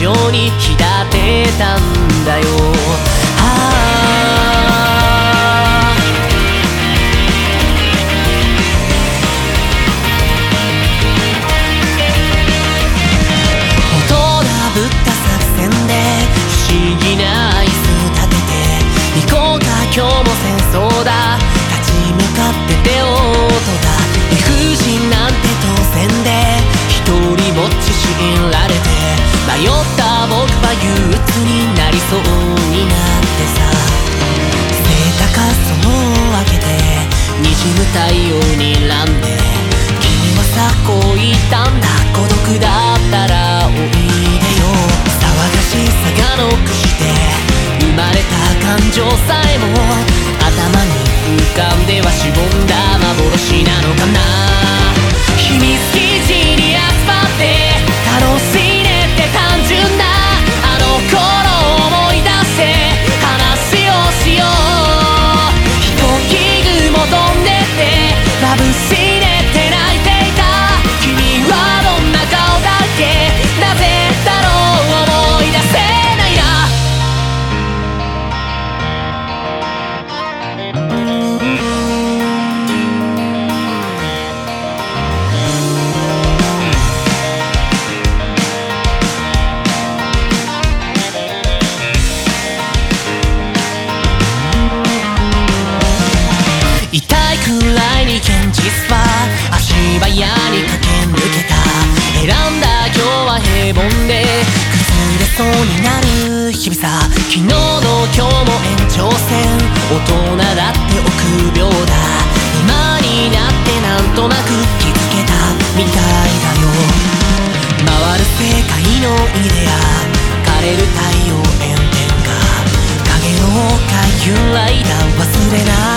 上に浸ってたんだよ。今日も戦争だ、立ち向かって手をとだ。理不尽なんて当然で、一人ぼっち強いられて、迷った僕は憂鬱になりそうになってさ、背高そうを上げて滲む太陽にらんで、君はさこう言ったんだ、孤独だったらおいでよ。騒がしさがノックして生まれた感情さえも頭に浮かんではしぼんだ幻なのかな。秘密基地に集まって楽しいねって単純なあの頃を思い出して話をしよう。一息雲飛んでって眩しいねって泣いていた君はどんな顔だっけ。なぜだろう思い出せないな。痛いくらいに現実は足早に駆け抜けた。選んだ今日は平凡で崩れそうになる日々さ。昨日の今日も延長戦、大人だって臆病だ。今になってなんとなく気づけたみたいだよ。回る世界のイデア、枯れる太陽炎天下、影の丘由来だ忘れない